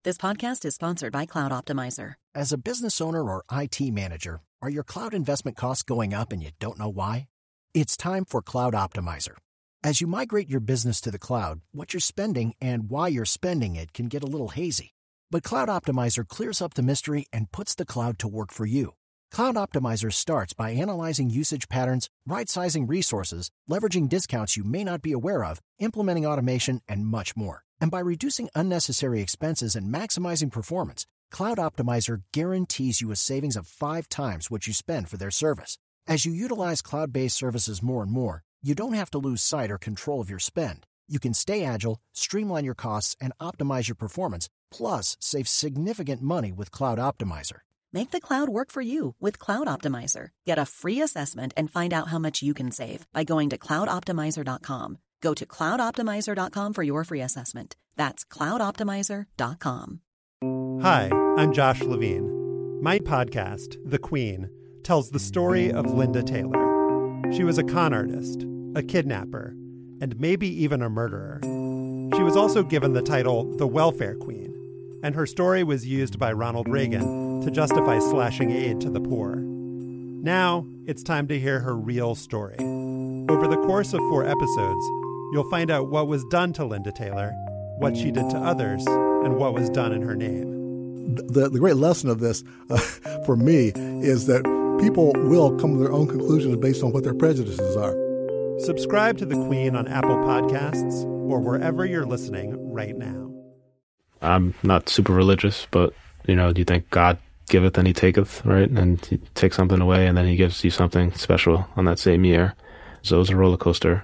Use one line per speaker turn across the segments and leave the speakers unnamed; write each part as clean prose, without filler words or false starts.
This podcast is sponsored by Cloud Optimizer.
As a business owner or IT manager, are your cloud investment costs going up and you don't know why? It's time for Cloud Optimizer. As you migrate your business to the cloud, what you're spending and why you're spending it can get a little hazy. But Cloud Optimizer clears up the mystery and puts the cloud to work for you. Cloud Optimizer starts by analyzing usage patterns, right-sizing resources, leveraging discounts you may not be aware of, implementing automation, and much more. And by reducing unnecessary expenses and maximizing performance, Cloud Optimizer guarantees you a savings of 5 times what you spend for their service. As you utilize cloud-based services more and more, you don't have to lose sight or control of your spend. You can stay agile, streamline your costs, and optimize your performance, plus save significant money with Cloud Optimizer.
Make the cloud work for you with Cloud Optimizer. Get a free assessment and find out how much you can save by going to cloudoptimizer.com. Go to cloudoptimizer.com for your free assessment. That's cloudoptimizer.com.
Hi, I'm Josh Levine. My podcast, The Queen, tells the story of Linda Taylor. She was a con artist, a kidnapper, and maybe even a murderer. She was also given the title the Welfare Queen, and her story was used by Ronald Reagan to justify slashing aid to the poor. Now, it's time to hear her real story. Over the course of 4 episodes, you'll find out what was done to Linda Taylor, what she did to others, and what was done in her name.
The great lesson of this, for me, is that people will come to their own conclusions based on what their prejudices are.
Subscribe to The Queen on Apple Podcasts or wherever you're listening right now.
I'm not super religious, but, do you think God giveth and he taketh, right? And he takes something away and then he gives you something special on that same year. So it was a roller coaster.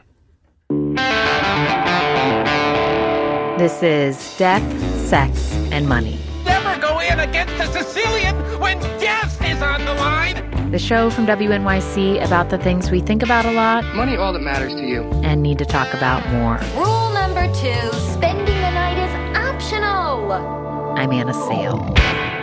This is Death, Sex, and Money.
Never go in against a Sicilian when death is on the line.
The show from WNYC about the things we think about a lot.
Money all that matters to you.
And need to talk about more.
Rule number 2, spending the night is optional.
I'm Anna Sale.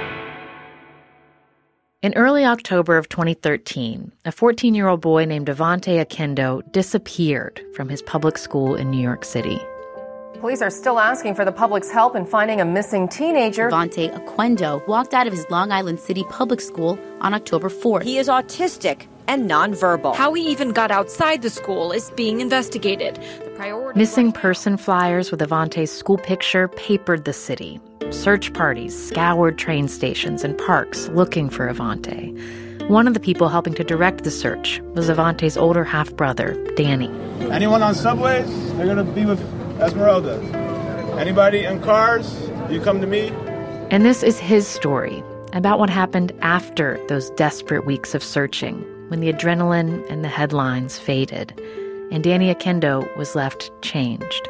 In early October of 2013, a 14-year-old boy named Devontae Akendo disappeared from his public school in New York City.
Police are still asking for the public's help in finding a missing teenager.
Devontae Akendo walked out of his Long Island City public school on October 4th.
He is autistic and nonverbal.
How he even got outside the school is being investigated.
Missing person flyers with Devontae's school picture papered the city. Search parties scoured train stations and parks looking for Devontae. One of the people helping to direct the search was Devontae's older half-brother, Danny.
Anyone on subways? They're going to be with Esmeralda. Anybody in cars? You come to me.
And this is his story about what happened after those desperate weeks of searching, when the adrenaline and the headlines faded, and Danny Akendo was left changed.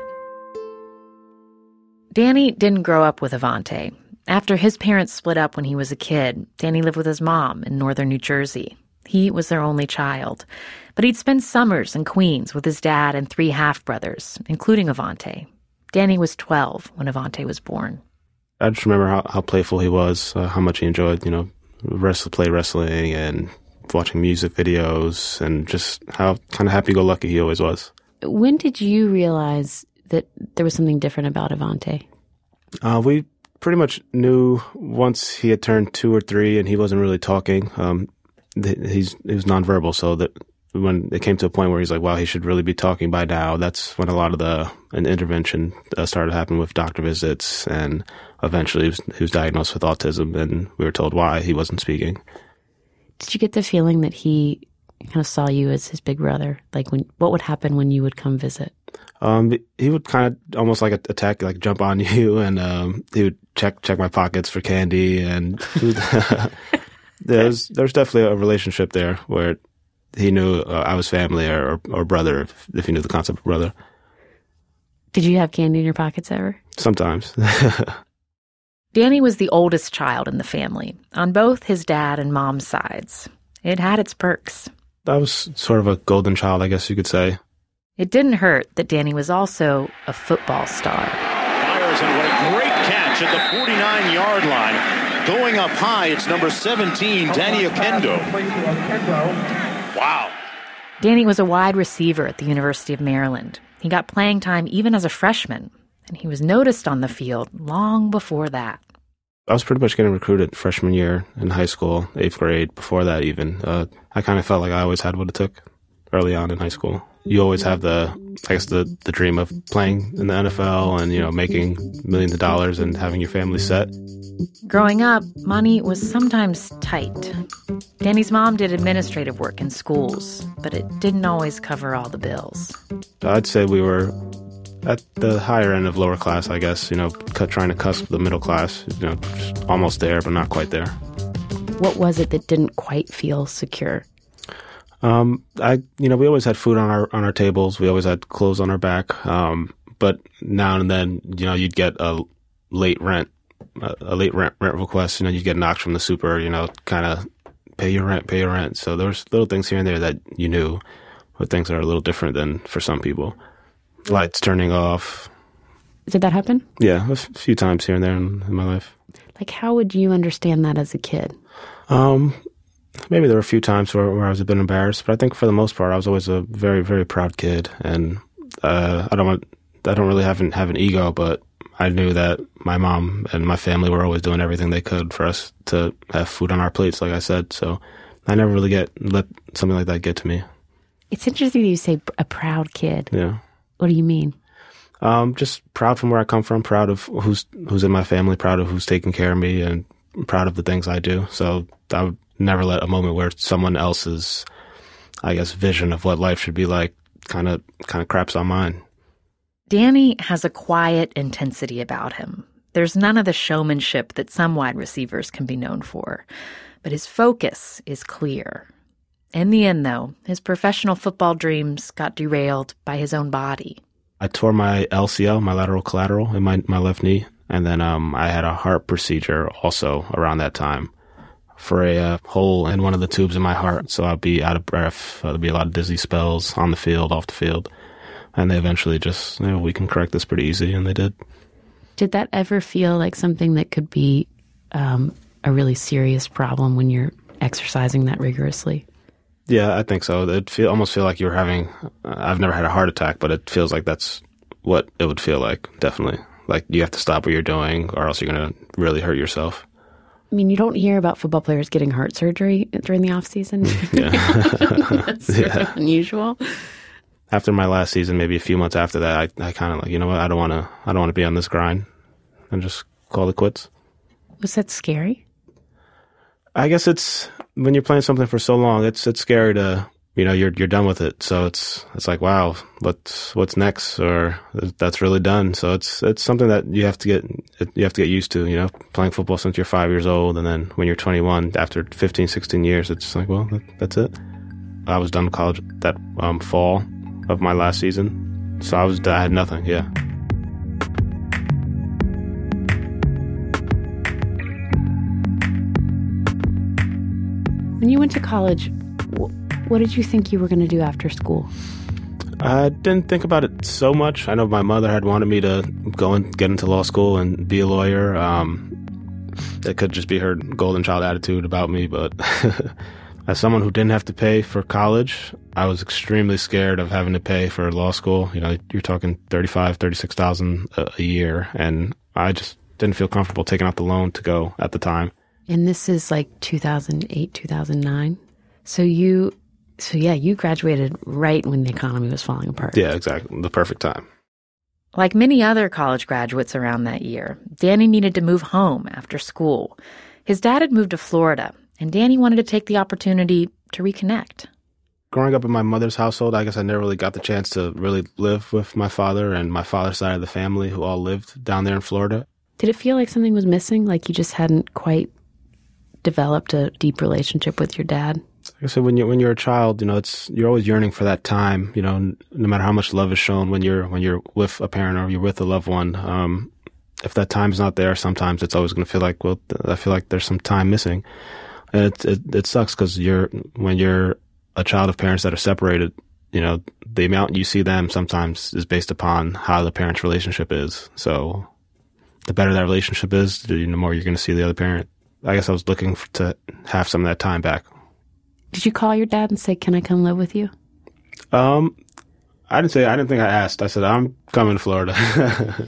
Danny didn't grow up with Devontae. After his parents split up when he was a kid, Danny lived with his mom in northern New Jersey. He was their only child. But he'd spend summers in Queens with his dad and 3 half-brothers, including Devontae. Danny was 12 when Devontae was born.
I just remember how playful he was, how much he enjoyed, play wrestling and watching music videos, and just how kind of happy-go-lucky he always was.
When did you realize that there was something different about Devontae?
We pretty much knew once he had turned 2 or 3 and he wasn't really talking. He was nonverbal, so that when it came to a point where he's like, wow, he should really be talking by now, that's when a lot of an intervention started happening with doctor visits, and eventually he was diagnosed with autism, and we were told why he wasn't speaking.
Did you get the feeling that he kind of saw you as his big brother? Like, what would happen when you would come visit?
He would kind of almost like attack, like jump on you, and he would check my pockets for candy, and there's definitely a relationship there where he knew I was family or brother, if he knew the concept of brother.
Did you have candy in your pockets ever?
Sometimes.
Danny was the oldest child in the family, on both his dad and mom's sides. It had its perks.
I was sort of a golden child, I guess you could say.
It didn't hurt that Danny was also a football star.
Fires, and what a great catch at the 49-yard line. Going up high, it's number 17, Danny Akendo. Wow.
Danny was a wide receiver at the University of Maryland. He got playing time even as a freshman, and he was noticed on the field long before that.
I was pretty much getting recruited freshman year in high school, 8th grade, before that even. I kind of felt like I always had what it took early on in high school. You always have the dream of playing in the NFL and, making millions of dollars and having your family set.
Growing up, money was sometimes tight. Danny's mom did administrative work in schools, but it didn't always cover all the bills.
I'd say we were at the higher end of lower class, I guess, trying to cusp the middle class, almost there, but not quite there.
What was it that didn't quite feel secure?
We always had food on our tables. We always had clothes on our back. But now and then, you'd get a late rent request. You'd get knocked from the super, kind of pay your rent. So there was little things here and there that you knew, but things that are a little different than for some people. Lights turning off.
Did that happen?
Yeah, a few times here and there in my life.
Like, how would you understand that as a kid?
Maybe there were a few times where I was a bit embarrassed, but I think for the most part, I was always a very, very proud kid. And I don't really have an ego, but I knew that my mom and my family were always doing everything they could for us to have food on our plates, like I said. So I never really let something like that get to me.
It's interesting that you say a proud kid.
Yeah.
What do you mean?
Just proud from where I come from, proud of who's in my family, proud of who's taking care of me, and proud of the things I do. So I would never let a moment where someone else's, I guess, vision of what life should be like kind of craps on mine.
Danny has a quiet intensity about him. There's none of the showmanship that some wide receivers can be known for. But his focus is clear. In the end, though, his professional football dreams got derailed by his own body.
I tore my LCL, my lateral collateral, in my left knee. And then I had a heart procedure also around that time for a hole in one of the tubes in my heart. So I'd be out of breath. There'd be a lot of dizzy spells on the field, off the field. And they eventually just, we can correct this pretty easy, and they did.
Did that ever feel like something that could be a really serious problem when you're exercising that rigorously?
Yeah, I think so. It almost feel like you're having, I've never had a heart attack, but it feels like that's what it would feel like, definitely. Like you have to stop what you're doing or else you're going to really hurt yourself.
I mean, you don't hear about football players getting heart surgery during the off season.
Yeah.
That's sort of unusual.
After my last season, maybe a few months after that, I kind of like, you know what, I don't want to be on this grind and just call it quits.
Was that scary?
I guess it's when you're playing something for so long, it's scary to, you're done with it. So it's like, wow, what's next? Or that's really done. So it's something that you have to get used to, playing football since you're 5 years old. And then when you're 21, after 15, 16 years, it's like, well, that's it. I was done with college that fall of my last season. So I had nothing. Yeah.
When you went to college, what did you think you were going to do after school?
I didn't think about it so much. I know my mother had wanted me to go and get into law school and be a lawyer. That could just be her golden child attitude about me. But as someone who didn't have to pay for college, I was extremely scared of having to pay for law school. You're talking $35,000, $36,000 a year. And I just didn't feel comfortable taking out the loan to go at the time.
And this is like 2008, 2009. So you graduated right when the economy was falling apart.
Yeah, exactly. The perfect time.
Like many other college graduates around that year, Danny needed to move home after school. His dad had moved to Florida, and Danny wanted to take the opportunity to reconnect.
Growing up in my mother's household, I guess I never really got the chance to really live with my father and my father's side of the family who all lived down there in Florida.
Did it feel like something was missing, like you just hadn't quite developed a deep relationship with your dad?
Like I said, when you're a child, you're always yearning for that time. No matter how much love is shown when you're with a parent or you're with a loved one, if that time's not there, sometimes it's always going to feel like, well, I feel like there's some time missing, and it sucks because when you're a child of parents that are separated, the amount you see them sometimes is based upon how the parent's relationship is. So the better that relationship is, the more you're going to see the other parent. I guess I was looking to have some of that time back.
Did you call your dad and say, "Can I come live with you"?
I didn't think I asked. I said, "I'm coming to Florida."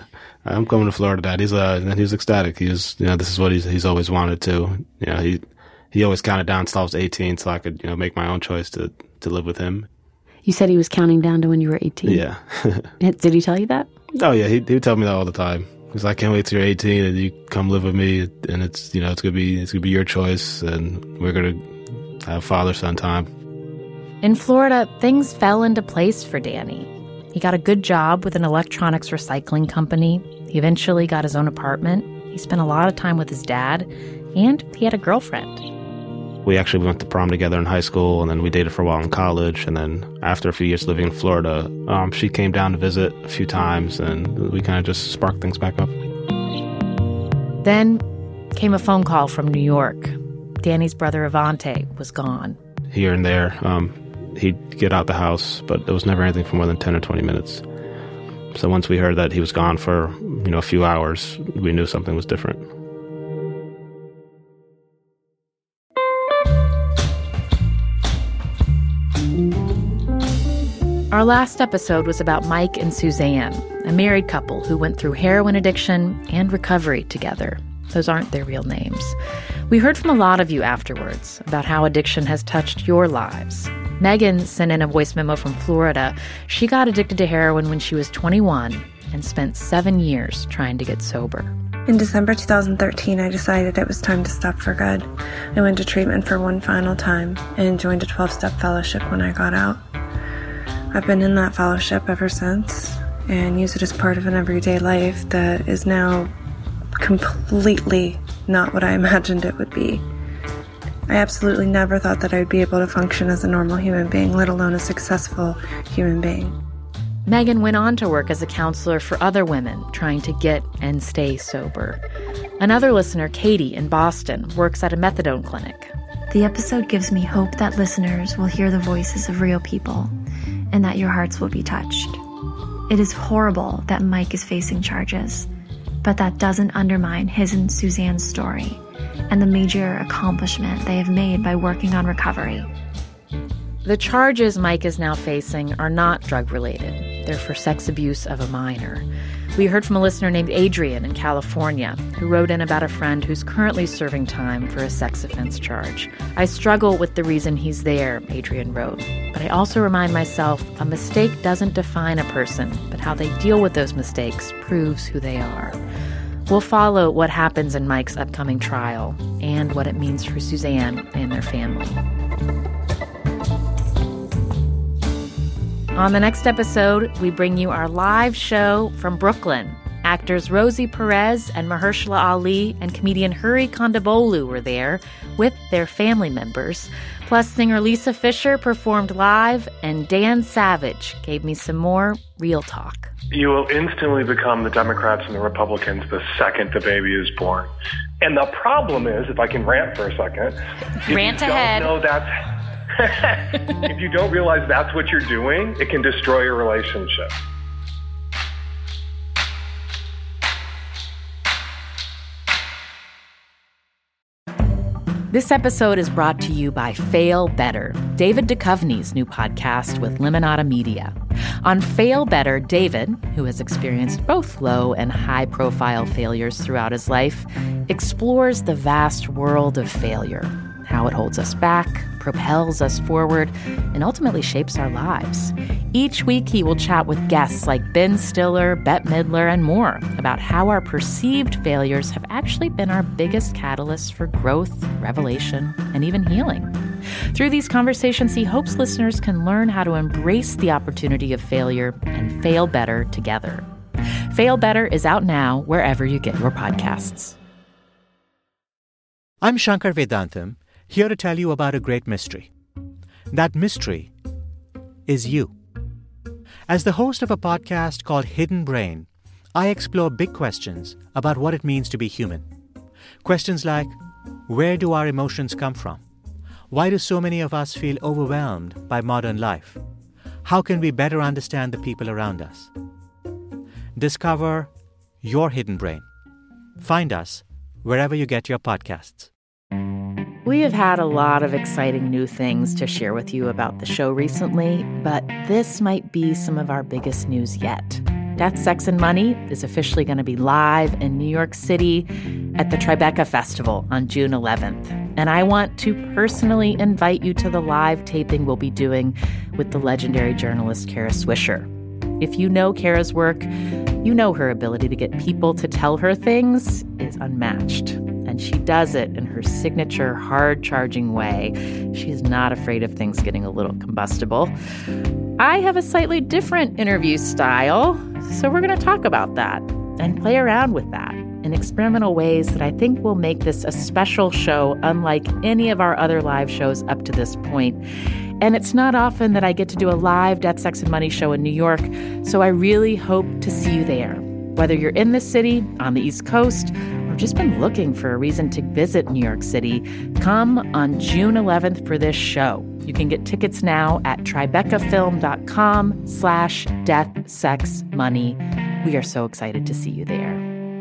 I'm coming to Florida, Dad. He was ecstatic. He was, this is what he's always wanted to. He always counted down until I was 18 so I could, make my own choice to live with him.
You said he was counting down to when you were 18?
Yeah.
Did he tell you that?
Oh, yeah. He would tell me that all the time. He's like, I can't wait till you're 18 and you come live with me, and it's gonna be your choice, and we're gonna have father-son time.
In Florida, things fell into place for Danny. He got a good job with an electronics recycling company. He eventually got his own apartment. He spent a lot of time with his dad, and he had a girlfriend.
We actually went to prom together in high school, and then we dated for a while in college. And then after a few years living in Florida, she came down to visit a few times, and we kind of just sparked things back up.
Then came a phone call from New York. Danny's brother Avante was gone.
Here and there, he'd get out the house, but it was never anything for more than 10 or 20 minutes. So once we heard that he was gone for, a few hours, we knew something was different.
Our last episode was about Mike and Suzanne, a married couple who went through heroin addiction and recovery together. Those aren't their real names. We heard from a lot of you afterwards about how addiction has touched your lives. Megan sent in a voice memo from Florida. She got addicted to heroin when she was 21 and spent 7 years trying to get sober.
In December 2013, I decided it was time to stop for good. I went to treatment for one final time and joined a 12-step fellowship when I got out. I've been in that fellowship ever since and use it as part of an everyday life that is now completely not what I imagined it would be. I absolutely never thought that I would be able to function as a normal human being, let alone a successful human being.
Megan went on to work as a counselor for other women trying to get and stay sober. Another listener, Katie in Boston, works at a methadone clinic.
The episode gives me hope that listeners will hear the voices of real people and that your hearts will be touched. It is horrible that Mike is facing charges, but that doesn't undermine his and Suzanne's story and the major accomplishment they have made by working on recovery.
The charges Mike is now facing are not drug-related. They're for sex abuse of a minor. We heard from a listener named Adrian in California who wrote in about a friend who's currently serving time for a sex offense charge. I struggle with the reason he's there, Adrian wrote. But I also remind myself a mistake doesn't define a person, but how they deal with those mistakes proves who they are. We'll follow what happens in Mike's upcoming trial and what it means for Suzanne and their family. On the next episode, we bring you our live show from Brooklyn. Actors Rosie Perez and Mahershala Ali and comedian Hurry Kondabolu were there with their family members. Plus, singer Lisa Fischer performed live, and Dan Savage gave me some more real talk.
You will instantly become the Democrats and the Republicans the second the baby is born. And the problem is, if I can rant for a second,
rant ahead.
If you don't realize that's what you're doing, it can destroy your relationship.
This episode is brought to you by Fail Better, David Duchovny's new podcast with Limonada Media. On Fail Better, David, who has experienced both low and high-profile failures throughout his life, explores the vast world of failure, how it holds us back, propels us forward, and ultimately shapes our lives. Each week, he will chat with guests like Ben Stiller, Bette Midler, and more about how our perceived failures have actually been our biggest catalysts for growth, revelation, and even healing. Through these conversations, he hopes listeners can learn how to embrace the opportunity of failure and fail better together. Fail Better is out now wherever you get your podcasts.
I'm Shankar Vedantam, here to tell you about a great mystery. That mystery is you. As the host of a podcast called Hidden Brain, I explore big questions about what it means to be human. Questions like, where do our emotions come from? Why do so many of us feel overwhelmed by modern life? How can we better understand the people around us? Discover your hidden brain. Find us wherever you get your podcasts.
We have had a lot of exciting new things to share with you about the show recently, but this might be some of our biggest news yet. Death, Sex, and Money is officially going to be live in New York City at the Tribeca Festival on June 11th. And I want to personally invite you to the live taping we'll be doing with the legendary journalist Kara Swisher. If you know Kara's work, you know her ability to get people to tell her things is unmatched. And she does it in her signature hard-charging way. She's not afraid of things getting a little combustible. I have a slightly different interview style, so we're going to talk about that and play around with that in experimental ways that I think will make this a special show unlike any of our other live shows up to this point. And it's not often that I get to do a live Death, Sex, and Money show in New York, so I really hope to see you there. Whether you're in the city, on the East Coast, or just been looking for a reason to visit New York City, come on June 11th for this show. You can get tickets now at tribecafilm.com/deathsexmoney. We are so excited to see you there.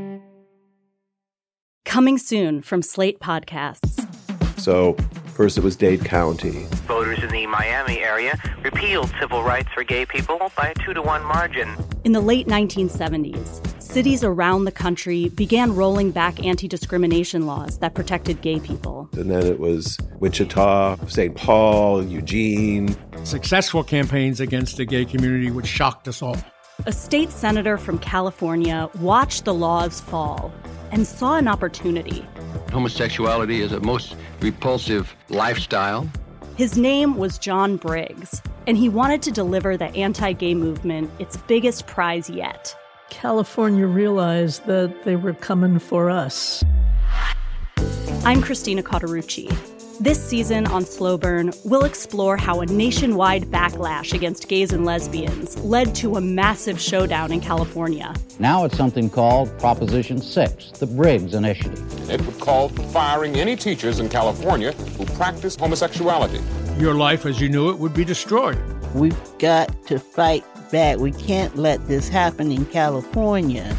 Coming soon from Slate Podcasts.
So, first it was Dade County.
Voters in the Miami area repealed civil rights for gay people by a 2-to-1 margin.
In the late 1970s, cities around the country began rolling back anti-discrimination laws that protected gay people.
And then it was Wichita, St. Paul, Eugene.
Successful campaigns against the gay community, which shocked us all.
A state senator from California watched the laws fall and saw an opportunity.
Homosexuality is a most repulsive lifestyle.
His name was John Briggs, and he wanted to deliver the anti-gay movement its biggest prize yet.
California realized that they were coming for us.
I'm Christina Cauterucci. This season on Slow Burn, we'll explore how a nationwide backlash against gays and lesbians led to a massive showdown in California.
Now it's something called Proposition 6, the Briggs Initiative.
It would call for firing any teachers in California who practice homosexuality.
Your life as you knew it would be destroyed.
We've got to fight back. We can't let this happen in California.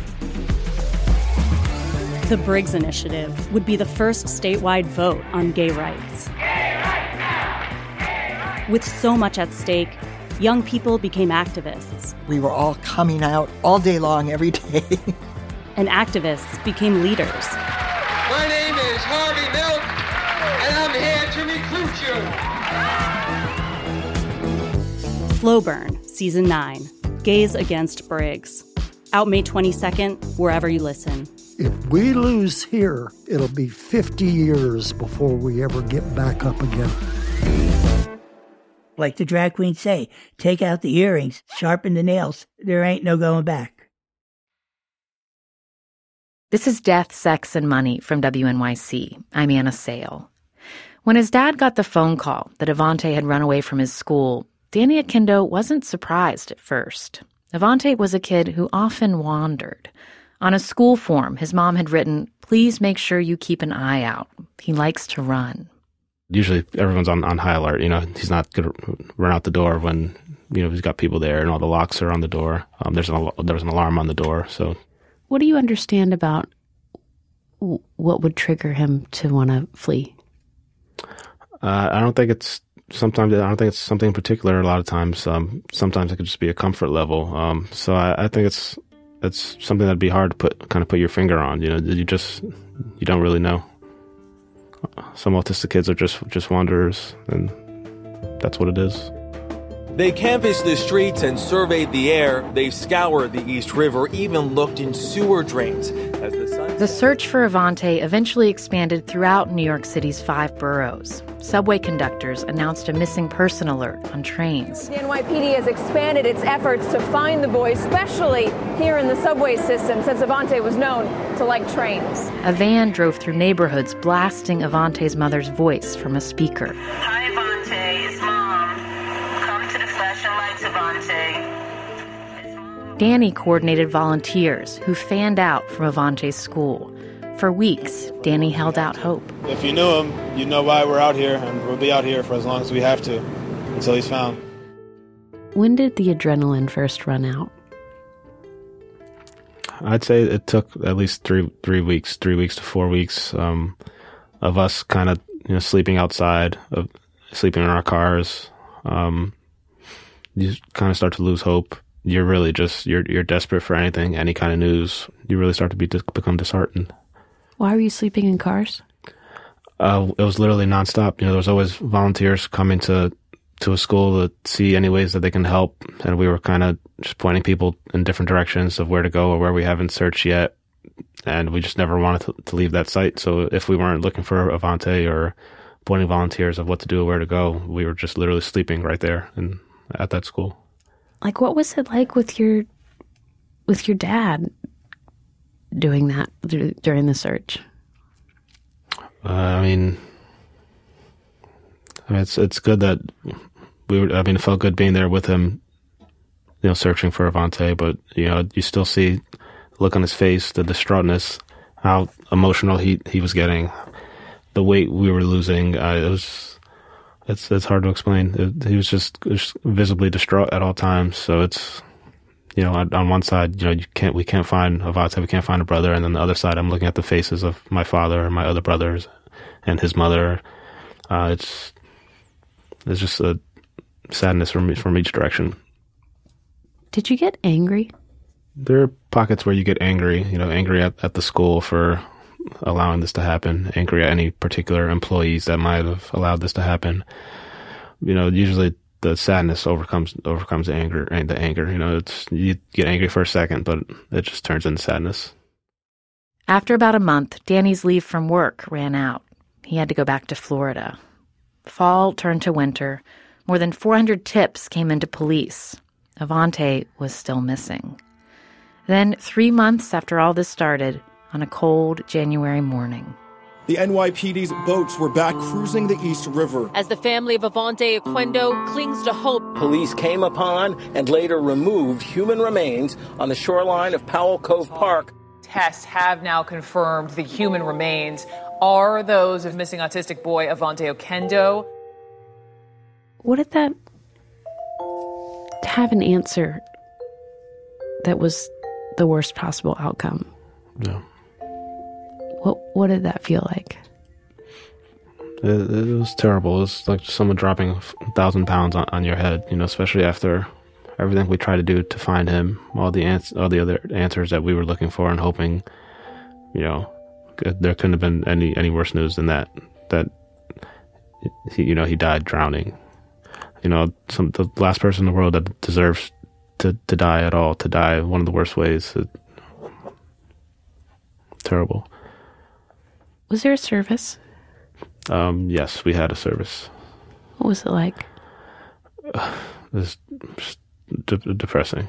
The Briggs Initiative would be the first statewide vote on gay rights. With so much at stake, young people became activists.
We were all coming out all day long, every day.
And activists became leaders.
My name is Harvey Milk, and I'm here to recruit you.
Slow Burn, Season 9, Gays Against Briggs. Out May 22nd, wherever you listen.
If we lose here, it'll be 50 years before we ever get back up again.
Like the drag queens say, take out the earrings, sharpen the nails. There ain't no going back.
This is Death, Sex, and Money from WNYC. I'm Anna Sale. When his dad got the phone call that Avante had run away from his school, Danny Akindo wasn't surprised at first. Avante was a kid who often wandered. On a school form, his mom had written, "Please make sure you keep an eye out. He likes to run."
Usually everyone's on high alert. He's not going to run out the door when, he's got people there and all the locks are on the door. There's an alarm on the door. So,
what do you understand about what would trigger him to want to flee?
I don't think it's something particular. A lot of times, sometimes it could just be a comfort level. So I think it's something that'd be hard to put your finger on. You don't really know. Some autistic kids are just wanderers, and that's what it is.
They canvassed the streets and surveyed the air. They've scoured the East River, even looked in sewer drains. As
the search for Avante eventually expanded throughout New York City's 5 boroughs. Subway conductors announced a missing person alert on trains.
The NYPD has expanded its efforts to find the boy, especially here in the subway system, since Avante was known to like trains.
A van drove through neighborhoods blasting Avante's mother's voice from a speaker.
Hi, Avante. It's Mom. Come to the Flashing Lights, Avante.
Danny coordinated volunteers who fanned out from Avante's school. For weeks, Danny held out hope.
If you knew him, you know why we're out here, and we'll be out here for as long as we have to, until he's found.
When did the adrenaline first run out?
I'd say it took at least 3 weeks to 4 weeks of us kind of sleeping outside, of sleeping in our cars. You kind of start to lose hope. you're really just you're desperate for anything, any kind of news. You really start to become disheartened.
Why were you sleeping in cars?
It was literally nonstop. There was always volunteers coming to a school to see any ways that they can help, and we were kind of just pointing people in different directions of where to go or where we haven't searched yet, and we just never wanted to leave that site. So if we weren't looking for Avante or pointing volunteers of what to do or where to go, we were just literally sleeping right there and at that school.
Like, what was it like with your dad doing that during the search?
It's good that it felt good being there with him, searching for Avante, but, you still see the look on his face, the distraughtness, how emotional he was getting, the weight we were losing. It's hard to explain. He was just visibly distraught at all times. So it's, on one side, we can't find Avante, we can't find a brother, and then the other side, I'm looking at the faces of my father and my other brothers and his mother. It's just a sadness from each direction.
Did you get angry?
There are pockets where you get angry, angry at the school for allowing this to happen, angry at any particular employees that might have allowed this to happen. Usually the sadness overcomes the anger. You get angry for a second, but it just turns into sadness.
After about a month, Danny's leave from work ran out. He had to go back to Florida. Fall turned to winter. More than 400 tips came into police. Avante was still missing. Then, 3 months after all this started, on a cold January morning,
the NYPD's boats were back cruising the East River.
As the family of Avante Oquendo clings to hope,
police came upon and later removed human remains on the shoreline of Powell Cove Park.
Tests have now confirmed the human remains are those of missing autistic boy Avante Oquendo.
What did that... to have an answer that was the worst possible outcome?
Yeah.
What did that feel like?
It was terrible. It was like someone dropping 1,000 pounds on your head, especially after everything we tried to do to find him, all the other answers that we were looking for and hoping, there couldn't have been any worse news than that he died drowning. The last person in the world that deserves to die at all, to die one of the worst ways. Terrible.
Was there a service?
Yes, we had a service.
What was it like?
It was just depressing.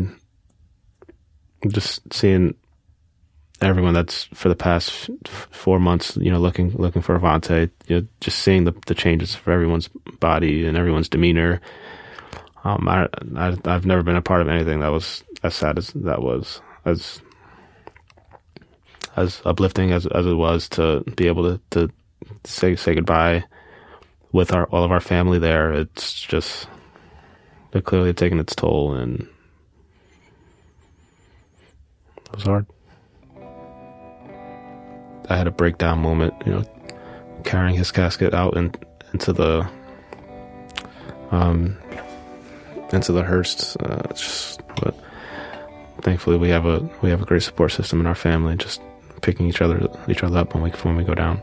Just seeing everyone that's for the past 4 months, looking for Avante, just seeing the changes for everyone's body and everyone's demeanor. I've never been a part of anything that was as sad as that was, as uplifting as it was to be able to say goodbye with all of our family there. It's just, they're clearly taking its toll, and it was hard. I had a breakdown moment, carrying his casket out into the hearse. But thankfully, we have a great support system in our family, just picking each other up when we go down.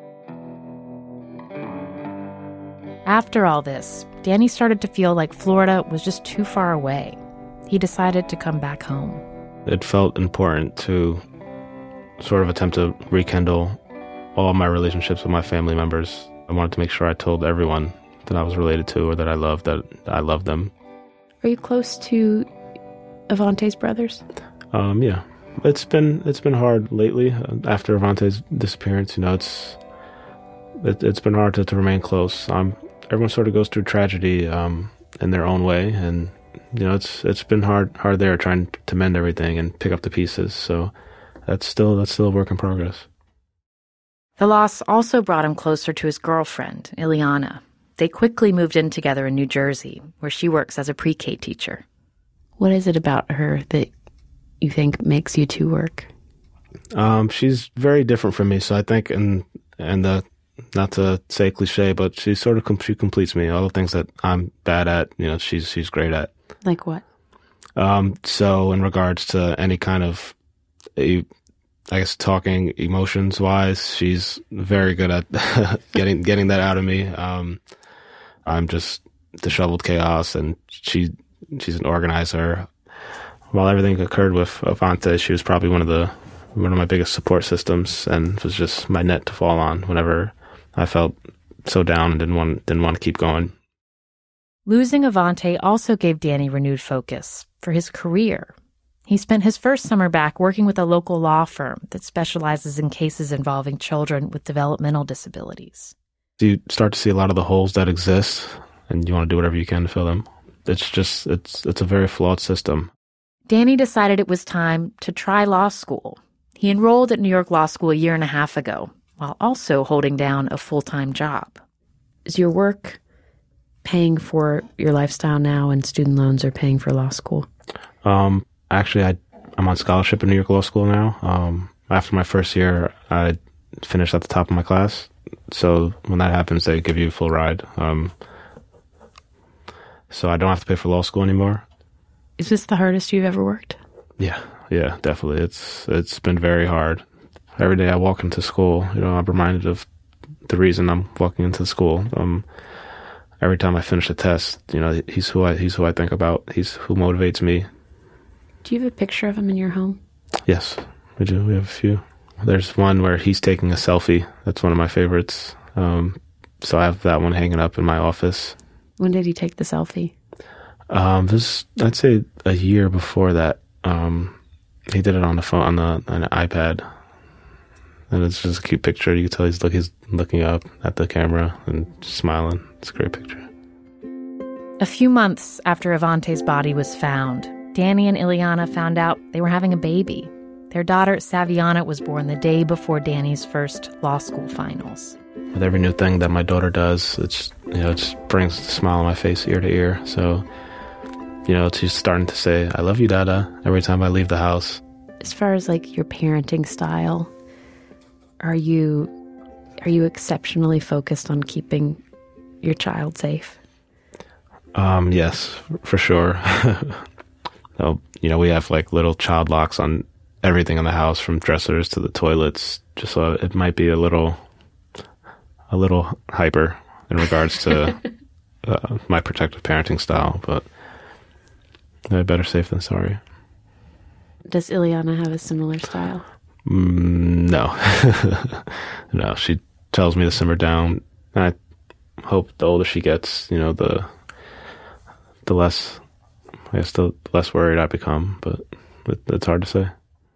After all this, Danny started to feel like Florida was just too far away. He decided to come back home.
It felt important to sort of attempt to rekindle all my relationships with my family members. I wanted to make sure I told everyone that I was related to or that I loved them.
Are you close to Avante's brothers?
Yeah. It's been hard lately after Avante's disappearance. It's been hard to remain close. Everyone sort of goes through tragedy in their own way, and it's been hard there trying to mend everything and pick up the pieces. So that's still a work in progress.
The loss also brought him closer to his girlfriend, Ileana. They quickly moved in together in New Jersey, where she works as a pre-K teacher.
What is it about her that you think makes you two work?
She's very different from me, so I think, and not to say cliche, but she completes me. All the things that I'm bad at, she's great at.
Like what?
So in regards to any kind of, I guess, talking emotions wise, she's very good at getting that out of me. I'm just disheveled chaos, and she's an organizer. While everything occurred with Avante, she was probably one of my biggest support systems, and was just my net to fall on whenever I felt so down and didn't want to keep going.
Losing Avante also gave Danny renewed focus for his career. He spent his first summer back working with a local law firm that specializes in cases involving children with developmental disabilities.
You start to see a lot of the holes that exist, and you want to do whatever you can to fill them. It's a very flawed system.
Danny decided it was time to try law school. He enrolled at New York Law School a year and a half ago, while also holding down a full-time job.
Is your work paying for your lifestyle now, and student loans are paying for law school?
Actually, I'm on scholarship at New York Law School now. After my first year, I finished at the top of my class. So when that happens, they give you a full ride. So I don't have to pay for law school anymore.
Is this the hardest you've ever worked?
Yeah, definitely. It's been very hard. Every day I walk into school, I'm reminded of the reason I'm walking into school. Every time I finish a test, he's who I think about. He's who motivates me.
Do you have a picture of him in your home?
Yes, we do. We have a few. There's one where he's taking a selfie. That's one of my favorites. So I have that one hanging up in my office.
When did he take the selfie?
I'd say a year before that. He did it on the phone, on an iPad. And it's just a cute picture. You can tell he's looking up at the camera and smiling. It's a great picture.
A few months after Avante's body was found, Danny and Ileana found out they were having a baby. Their daughter, Saviana, was born the day before Danny's first law school finals.
With every new thing that my daughter does, it just brings a smile on my face ear to ear. So, she's starting to say, "I love you, Dada," every time I leave the house.
As far as your parenting style, are you exceptionally focused on keeping your child safe?
Yes, for sure. We have little child locks on everything in the house, from dressers to the toilets, just so it might be a little hyper in regards to my protective parenting style, but better safe than sorry.
Does Ileana have a similar style?
No. No, she tells me to simmer down. I hope the older she gets, the less, the less worried I become, but it's hard to say.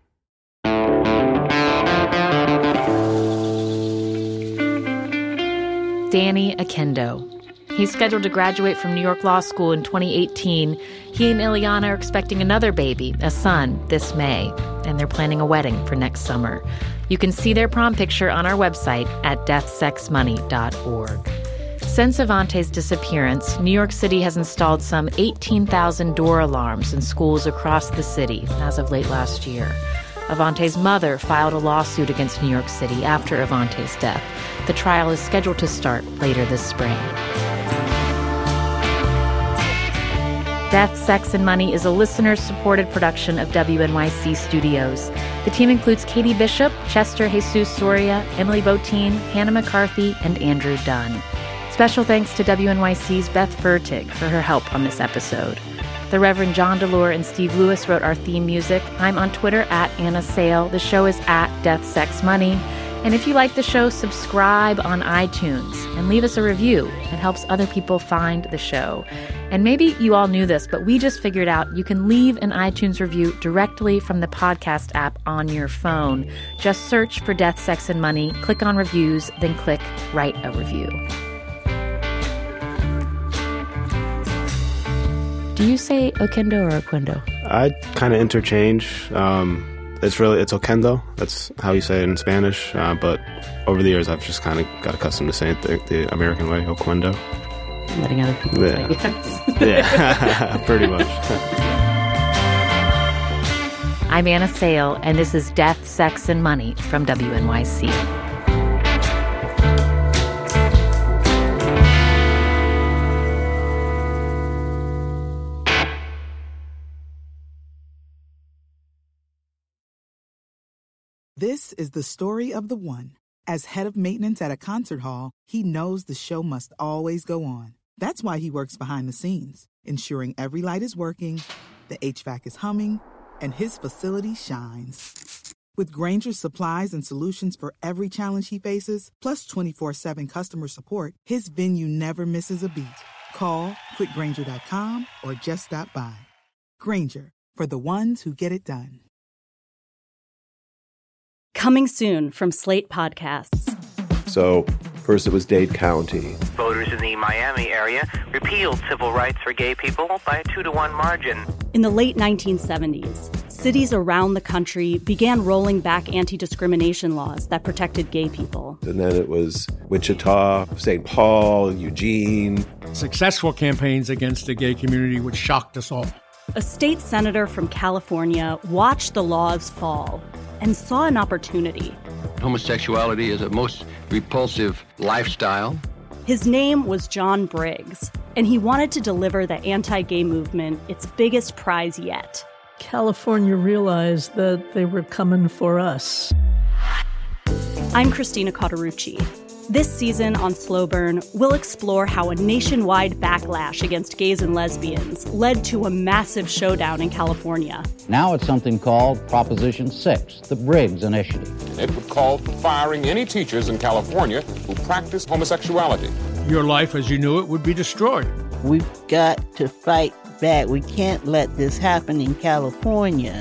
Danny Oquendo. He's scheduled to graduate from New York Law School in 2018. He and Ileana are expecting another baby, a son, this May, and they're planning a wedding for next summer. You can see their prom picture on our website at deathsexmoney.org. Since Avante's disappearance, New York City has installed some 18,000 door alarms in schools across the city as of late last year. Avante's mother filed a lawsuit against New York City after Avante's death. The trial is scheduled to start later this spring. Death, Sex, and Money is a listener-supported production of WNYC Studios. The team includes Katie Bishop, Chester Jesus Soria, Emily Botine, Hannah McCarthy, and Andrew Dunn. Special thanks to WNYC's Beth Fertig for her help on this episode. The Reverend John DeLore and Steve Lewis wrote our theme music. I'm on Twitter at Anna Sale. The show is at Death, Sex, Money. And if you like the show, subscribe on iTunes and leave us a review. It helps other people find the show. And maybe you all knew this, but we just figured out you can leave an iTunes review directly from the podcast app on your phone. Just search for Death, Sex, and Money, click on Reviews, then click Write a Review.
Do you say Oquendo or Oquendo?
I kind of interchange. It's Oquendo. That's how you say it in Spanish. But over the years, I've just kind of got accustomed to saying it the American way, Oquendo.
Letting other people say it.
Yeah, pretty much.
I'm Anna Sale, and this is Death, Sex, and Money from WNYC.
This is the story of the one. As head of maintenance at a concert hall, he knows the show must always go on. That's why he works behind the scenes, ensuring every light is working, the HVAC is humming, and his facility shines. With Grainger's supplies and solutions for every challenge he faces, plus 24/7 customer support, his venue never misses a beat. Call quickgrainger.com or just stop by. Grainger, for the ones who get it done.
Coming soon from Slate Podcasts.
So, first it was Dade County.
Voters in the Miami area repealed civil rights for gay people by a 2-to-1 margin.
In the late 1970s, cities around the country began rolling back anti-discrimination laws that protected gay people.
And then it was Wichita, St. Paul, Eugene.
Successful campaigns against the gay community, which shocked us all.
A state senator from California watched the laws fall and saw an opportunity.
Homosexuality is a most repulsive lifestyle.
His name was John Briggs, and he wanted to deliver the anti-gay movement its biggest prize yet.
California realized that they were coming for us.
I'm Christina Cauterucci. This season on Slow Burn, we'll explore how a nationwide backlash against gays and lesbians led to a massive showdown in California.
Now it's something called Proposition 6, the Briggs Initiative.
It would call for firing any teachers in California who practice homosexuality.
Your life as you knew it would be destroyed.
We've got to fight back. We can't let this happen in California.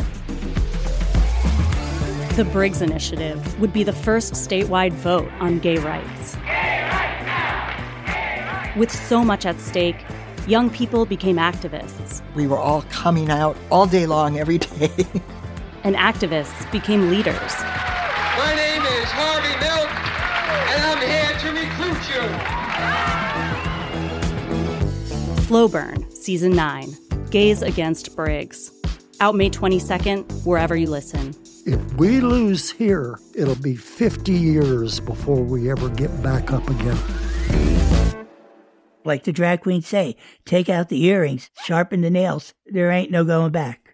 The Briggs Initiative would be the first statewide vote on gay rights.
Gay rights now! Gay rights!
With so much at stake, young people became activists.
We were all coming out all day long, every day.
And activists became leaders.
My name is Harvey Milk, and I'm here to recruit you.
Slow Burn, Season 9, Gays Against Briggs. Out May 22nd, wherever you listen.
If we lose here, it'll be 50 years before we ever get back up again.
Like the drag queens say, take out the earrings, sharpen the nails. There ain't no going back.